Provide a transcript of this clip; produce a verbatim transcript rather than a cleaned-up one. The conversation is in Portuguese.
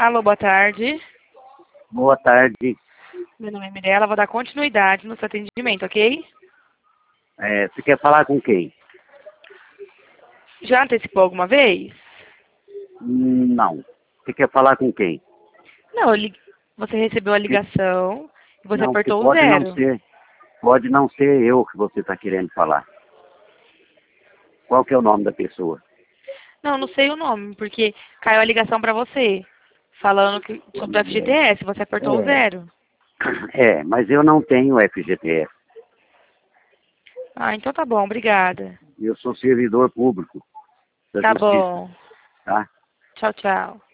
Alô, boa tarde. Boa tarde. Meu nome é Mirella, vou dar continuidade no seu atendimento, ok? É, você quer falar com quem? Já antecipou alguma vez? Hum, Não. Você quer falar com quem? Não, eu li- você recebeu a Que- ligação e você Não, que apertou o pode não zero. ser. Pode não ser eu que você está querendo falar. Qual que é o nome da pessoa? Não, não sei o nome, porque caiu a ligação para você, falando que, sobre o F G T S, você apertou o É, zero. é, mas eu não tenho F G T S. Ah, então tá bom, obrigada. Eu sou servidor público da Tá Justiça, bom. tá? Tchau, tchau.